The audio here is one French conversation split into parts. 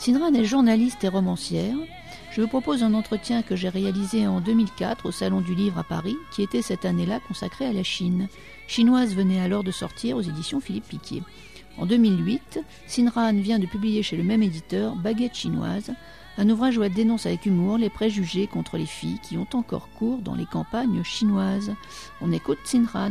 Sinran est journaliste et romancière. Je vous propose un entretien que j'ai réalisé en 2004 au Salon du Livre à Paris, qui était cette année-là consacré à la Chine. Chinoise venait alors de sortir aux éditions Philippe Piquier. En 2008, Sinran vient de publier chez le même éditeur Baguette chinoise, un ouvrage où elle dénonce avec humour les préjugés contre les filles qui ont encore cours dans les campagnes chinoises. On écoute Sinran.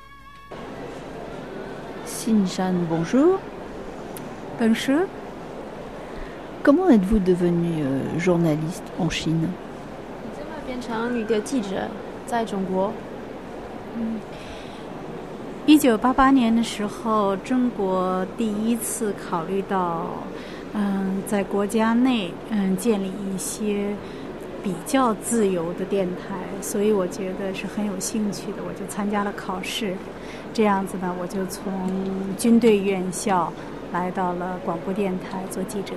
Sinran, bonjour. Bonjour. Comment êtes-vous devenue journaliste en Chine? 1988年的时候，中国第一次考虑到，在国家内，建立一些比较自由的电台，所以我觉得是很有兴趣的，我就参加了考试。这样子呢，我就从军队院校来到了广播电台做记者。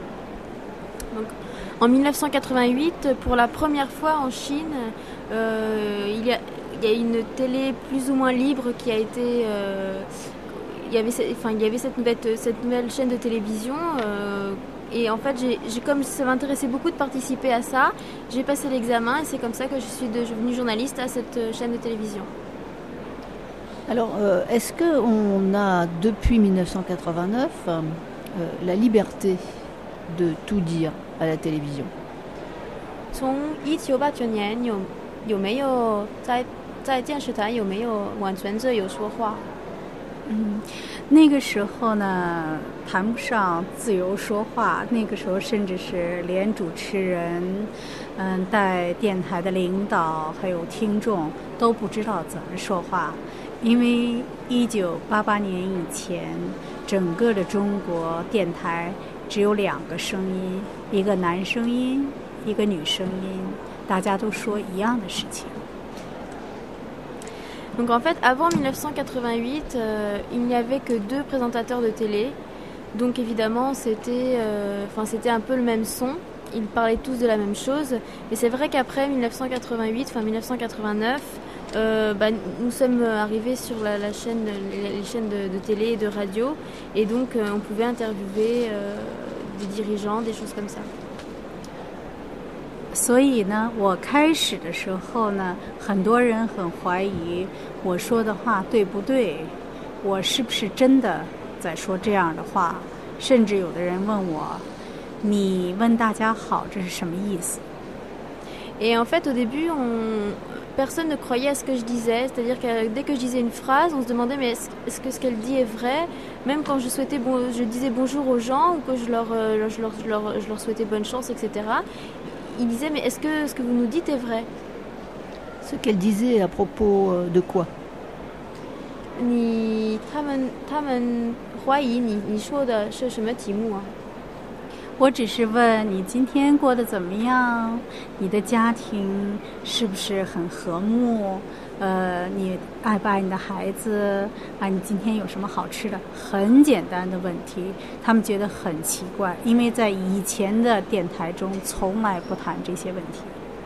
En 1988, pour la première fois en Chine, il y a une télé plus ou moins libre qui a été... il y avait cette nouvelle chaîne de télévision et en fait, comme ça m'intéressait beaucoup de participer à ça, j'ai passé l'examen et c'est comme ça que je suis devenue journaliste à cette chaîne de télévision. Alors, est-ce qu'on a depuis 1989 la liberté de tout dire à la télévision? 从1989年有没有在电视台有没有完全自由说话？ 那个时候呢，谈不上自由说话，那个时候甚至是连主持人、带电台的领导还有听众都不知道怎么说话，因为1988年以前，整个的中国电台只有2个声音，一个男声音，一个女声音，大家都说一样的事情。 Donc en fait, avant 1988, il n'y avait que 2 présentateurs de télé. Donc évidemment, c'était un peu le même son. Ils parlaient tous de la même chose. Mais c'est vrai qu'après 1989, nous sommes arrivés sur les chaînes de télé et de radio. Et donc on pouvait interviewer des dirigeants, des choses comme ça. 所以呢，我开始的时候呢，很多人很怀疑我说的话对不对，我是不是真的在说这样的话，甚至有的人问我，你问大家好，这是什么意思？ Et en fait, au début, personne ne croyait à ce que je disais, c'est-à-dire que dès que je disais une phrase, on se demandait mais est-ce que ce qu'elle dit est vrai? Même quand je disais bonjour aux gens ou que je leur souhaitais bonne chance, etc. Il disait mais est-ce que ce que vous nous dites est vrai? Ce qu'elle disait à propos de quoi? 他们怀疑你说的是什么题目啊？ 我只是问你今天过得怎么样，你的家庭是不是很和睦，你爱不爱你的孩子啊？你今天有什么好吃的？很简单的问题，他们觉得很奇怪，因为在以前的电台中从来不谈这些问题。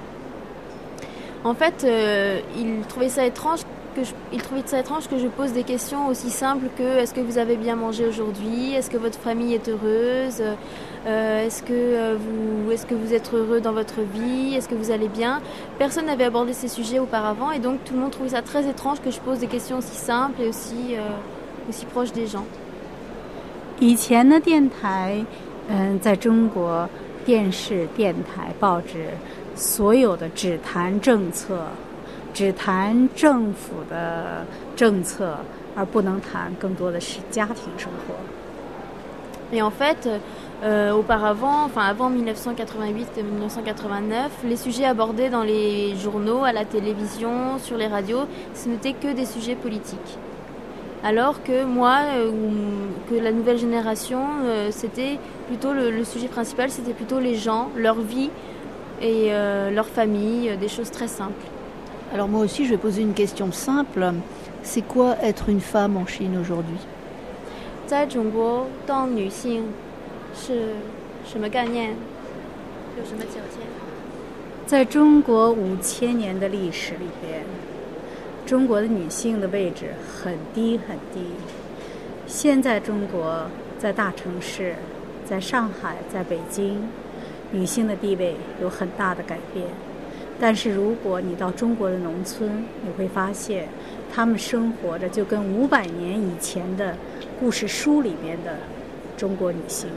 En fait, il trouvait ça étrange que je pose des questions aussi simples que est-ce que vous avez bien mangé aujourd'hui, est-ce que votre famille est heureuse, est-ce que vous êtes heureux dans votre vie, est-ce que vous allez bien. Personne n'avait abordé ces sujets auparavant et donc tout le monde trouvait ça très étrange que je pose des questions aussi simples et aussi proches des gens. 以前的电台，在中国电视、电台、报纸，所有的只谈政策。只谈政府的政策，而不能谈更多的是家庭生活。 Et en fait, avant 1988 et 1989, les sujets abordés dans les journaux, à la télévision, sur les radios, ce n'étaient que des sujets politiques. Alors que moi, que la nouvelle génération, c'était plutôt le sujet principal, c'était plutôt les gens, leur vie et leur famille, des choses très simples. Alors moi aussi, je vais poser une question simple. C'est quoi être une femme en Chine aujourd'hui? 在中国当女性是什么概念？有什么条件？ 在中国5000年的历史里边，中国的女性的位置很低很低。现在中国在大城市， 在上海、在北京，女性的地位有很大的改变。但是如果你到中国的农村，你会发现，她们生活着就跟500年以前的故事书里面的中国女性。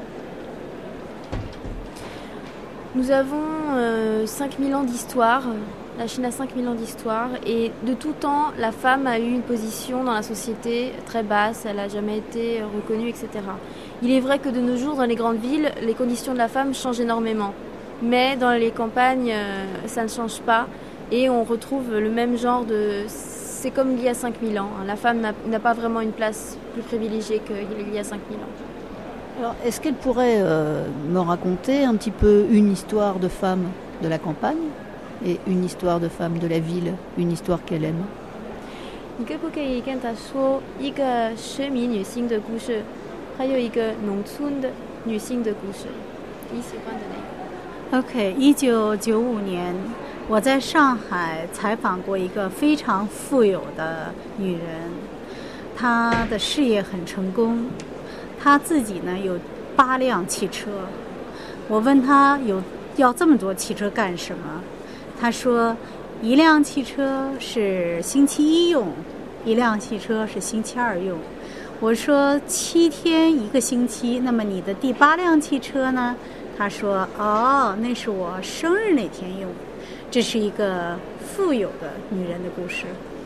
Nous avons 5000 ans d'histoire. La Chine a 5000 ans d'histoire et de tout temps, la femme a eu une position dans la société très basse, elle n'a jamais été reconnue, etc. Il est vrai que de nos jours, dans les grandes villes, les conditions de la femme changent énormément. Mais dans les campagnes, ça ne change pas et on retrouve le même genre de... C'est comme il y a 5000 ans. La femme n'a pas vraiment une place plus privilégiée qu'il y a 5000 ans. Alors, est-ce qu'elle pourrait me raconter un petit peu une histoire de femme de la campagne et une histoire de femme de la ville, une histoire qu'elle aime? 你可不可以跟她说一个市民女性的故事，还有一个农村的女性的故事？你喜欢的那个？ OK，1995年，我在上海采访过一个非常富有的女人，她的事业很成功，她自己呢有8辆汽车。我问她要这么多汽车干什么？她说，1辆汽车是星期1用，1辆汽车是星期2用。我说7天1个星期，那么你的第8辆汽车呢？他说：“哦，那是我生日那天用。”这是一个富有的女人的故事。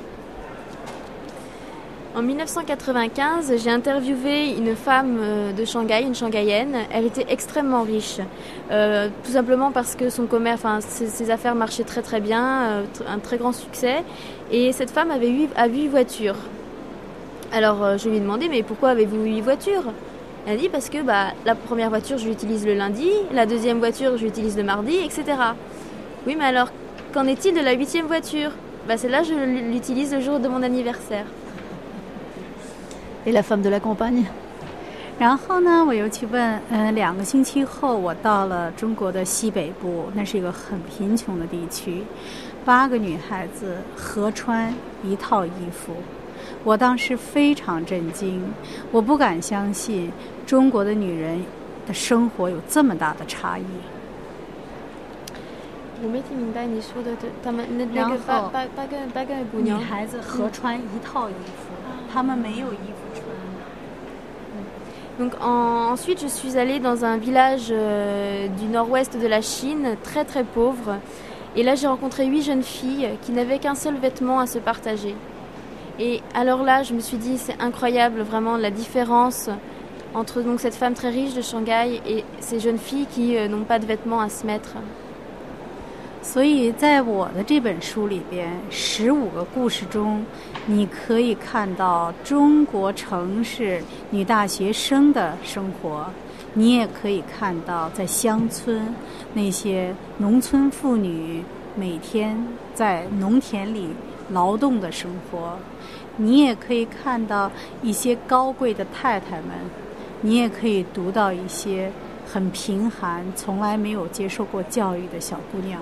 En 1995, j'ai interviewé une femme de Shanghai, une Shanghaïenne. Elle était extrêmement riche, tout simplement parce que son commerce, ses affaires marchaient très très bien, un très grand succès. Et cette femme avait 8 voitures. Alors je lui ai demandé, mais pourquoi avez-vous 8 voitures? Elle a dit parce que la première voiture je l'utilise le lundi, la deuxième voiture je l'utilise le mardi, etc. Oui, mais alors qu'en est-il de la 8e voiture? Celle-là je l'utilise le jour de mon anniversaire. Et la femme de la campagne? 然后呢，我又去问，2个星期后，我到了中国的西北部，那是一个很贫穷的地区，8个女孩子合穿一套衣服。我当时非常震惊，我不敢相信中国的女人的生活有这么大的差异。 我没听明白你说的，他们那个八个姑娘， 女孩子合穿一套衣服，她们没有衣服穿。 Donc ensuite, je suis allée dans un village du nord-ouest de la Chine, très très pauvre. Et là, j'ai rencontré 8 jeunes filles qui n'avaient qu'un seul vêtement à se partager. Et alors là, je me suis dit, c'est incroyable vraiment la différence entre donc cette femme très riche de Shanghai et ces jeunes filles qui n'ont pas de vêtements à se mettre. 所以在我的这本书里边，15个故事中，你可以看到中国城市女大学生的生活，你也可以看到在乡村那些农村妇女每天在农田里劳动的生活，你也可以看到一些高贵的太太们，你也可以读到一些很贫寒、从来没有接受过教育的小姑娘。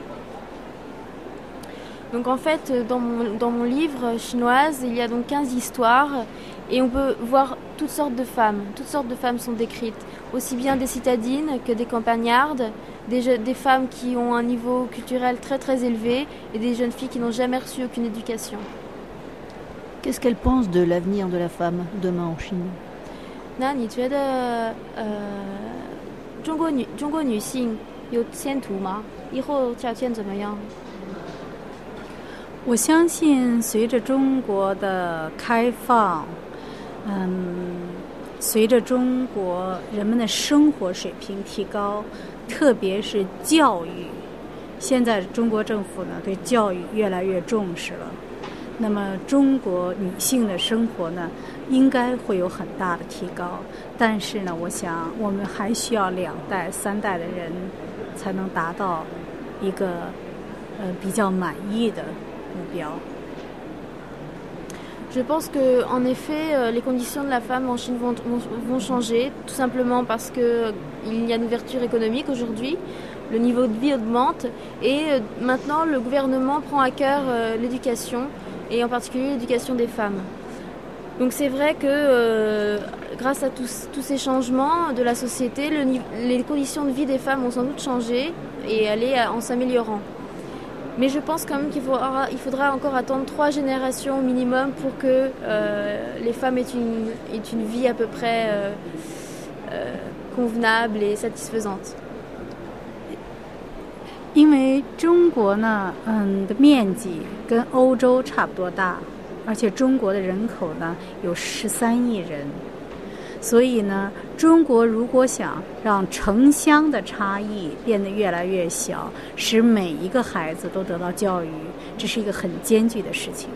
Donc en fait, dans mon livre chinoise, il y a donc 15 histoires et on peut voir toutes sortes de femmes. Toutes sortes de femmes sont décrites, aussi bien des citadines que des campagnardes, des femmes qui ont un niveau culturel très très élevé et des jeunes filles qui n'ont jamais reçu aucune éducation. Qu'est-ce qu'elle pense de l'avenir de la femme demain en Chine? 那你觉得中国女性有前途吗？以后条件怎么样？ 我相信随着中国的开放，随着中国人们的生活水平提高，特别是教育，现在中国政府呢对教育越来越重视了。那么中国女性的生活呢应该会有很大的提高，但是呢我想我们还需要2代3代的人才能达到一个比较满意的目标。 Je pense que, en effet, les conditions de la femme en Chine vont changer, tout simplement parce qu'il y a une ouverture économique aujourd'hui, le niveau de vie augmente et maintenant le gouvernement prend à cœur l'éducation et en particulier l'éducation des femmes. Donc c'est vrai que grâce à tous ces changements de la société, les conditions de vie des femmes ont sans doute changé et aller en s'améliorant. Mais je pense quand même qu'il faudra encore attendre 3 générations au minimum pour que les femmes aient une vie à peu près convenable et satisfaisante. 因为中国呢，的面积跟欧洲差不多大，而且中国的人口呢有13亿人，所以呢，中国如果想让城乡的差异变得越来越小，使每一个孩子都得到教育，这是一个很艰巨的事情。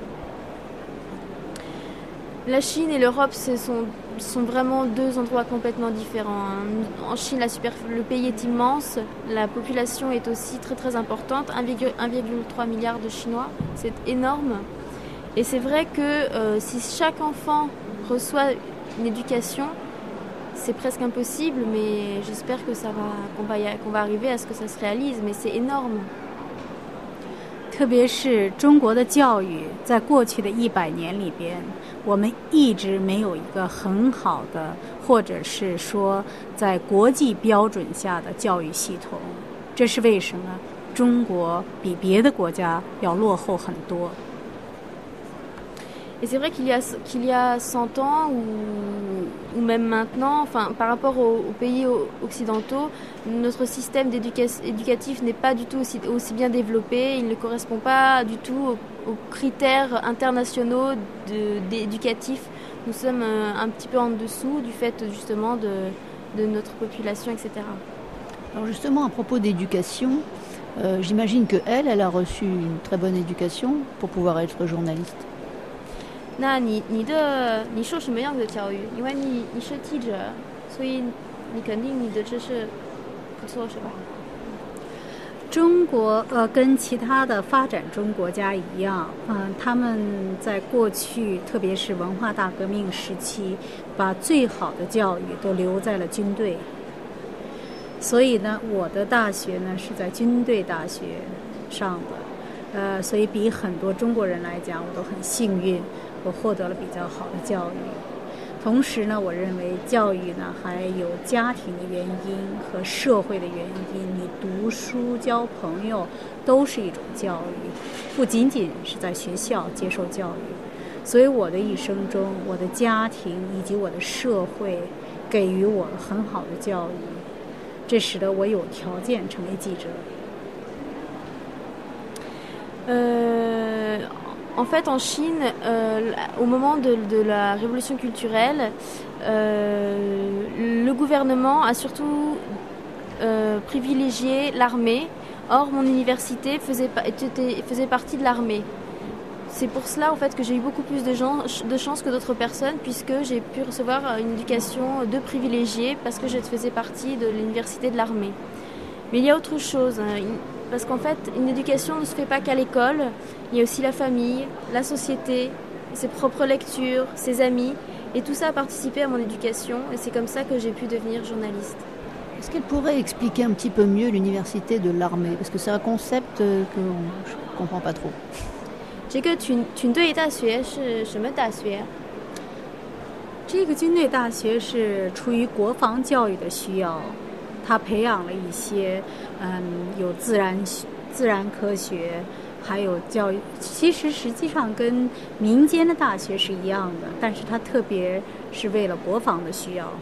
La Chine et l'Europe sont vraiment 2 endroits complètement différents. En Chine, le pays est immense, la population est aussi très très importante, 1,3 milliard de Chinois, c'est énorme. Et c'est vrai que si chaque enfant reçoit une éducation, c'est presque impossible, mais j'espère que qu'on va arriver à ce que ça se réalise, mais c'est énorme. 特别是中国的教育，在过去的100年里边，我们一直没有一个很好的，或者是说在国际标准下的教育系统。这是为什么？中国比别的国家要落后很多。 Et c'est vrai qu'il y a 100 ans ou même maintenant, enfin, par rapport aux pays occidentaux, notre système éducatif n'est pas du tout aussi bien développé. Il ne correspond pas du tout aux critères internationaux éducatifs. Nous sommes un petit peu en dessous du fait justement de notre population, etc. Alors justement, à propos d'éducation, j'imagine qu'elle a reçu une très bonne éducation pour pouvoir être journaliste. 那你受什么样的教育？因为你是记者，所以你肯定你的知识不错，是吧？ 中国跟其他的发展中国家一样，他们在过去，特别是文化大革命时期，把最好的教育都留在了军队。所以呢，我的大学呢是在军队大学上的，所以比很多中国人来讲，我都很幸运。我获得了比较好的教育，同时呢，我认为教育呢还有家庭的原因和社会的原因。你读书交朋友都是一种教育，不仅仅是在学校接受教育。所以我的一生中，我的家庭以及我的社会给予我很好的教育，这使得我有条件成为记者。 En fait, en Chine, au moment de la révolution culturelle, le gouvernement a surtout privilégié l'armée. Or, mon université faisait partie de l'armée. C'est pour cela en fait, que j'ai eu beaucoup plus de chance que d'autres personnes, puisque j'ai pu recevoir une éducation de privilégiée parce que je faisais partie de l'université de l'armée. Mais il y a autre chose. Parce qu'en fait, une éducation ne se fait pas qu'à l'école. Il y a aussi la famille, la société, ses propres lectures, ses amis. Et tout ça a participé à mon éducation. Et c'est comme ça que j'ai pu devenir journaliste. Est-ce qu'elle pourrait expliquer un petit peu mieux l'université de l'armée? Parce que c'est un concept que je ne comprends pas trop. 这个军队大学是什么大学？ 这个军队大学是出于国防教育的需要。他培养了一些有自然科学，还有教育，其实实际上跟民间的大学是一样的，但是它特别是为了国防的需要。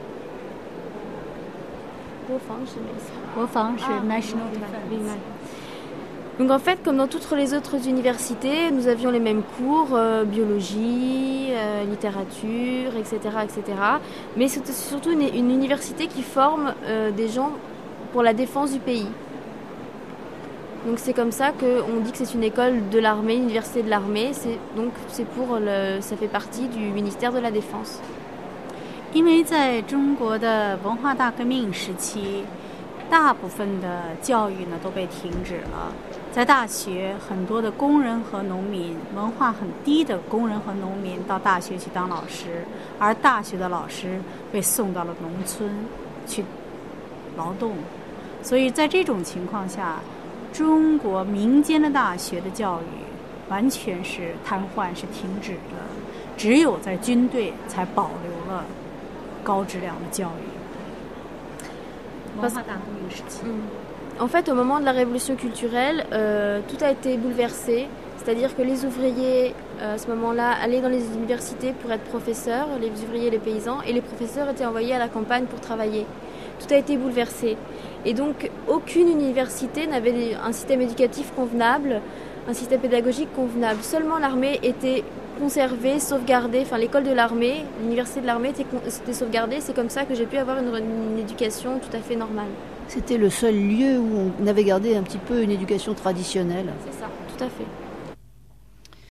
国防是什么意思？ 国防是 national defense。 Donc en fait, comme dans toutes les autres universités, nous avions les mêmes cours, biologie, littérature, etc., etc. Mais c'est surtout une université qui forme des gens pour la défense du pays. Donc c'est comme ça qu'on dit que c'est une école de l'armée, une université de l'armée. Ça fait partie du ministère de la Défense. 因为在中国的文化大革命时期，大部分的教育呢都被停止了。在大学，很多的工人和农民，文化很低的工人和农民到大学去当老师，而大学的老师被送到了农村去劳动。所以在这种情况下，中国民间的大学的教育完全是瘫痪，是停止的。 只有在军队才保留了高质量的教育。文化大革命时期。 En fait, au moment de la révolution culturelle, tout a été bouleversé. C'est-à-dire que les ouvriers, à ce moment-là, allaient dans les universités pour être professeurs, les ouvriers et les paysans, et les professeurs étaient envoyés à la campagne pour travailler. Tout a été bouleversé. Et donc, aucune université n'avait un système éducatif convenable, un système pédagogique convenable. Seulement l'armée était conservée, sauvegardée. Enfin, l'école de l'armée, l'université de l'armée était sauvegardée. C'est comme ça que j'ai pu avoir une éducation tout à fait normale. C'était le seul lieu où on avait gardé un petit peu une éducation traditionnelle. C'est ça, tout à fait.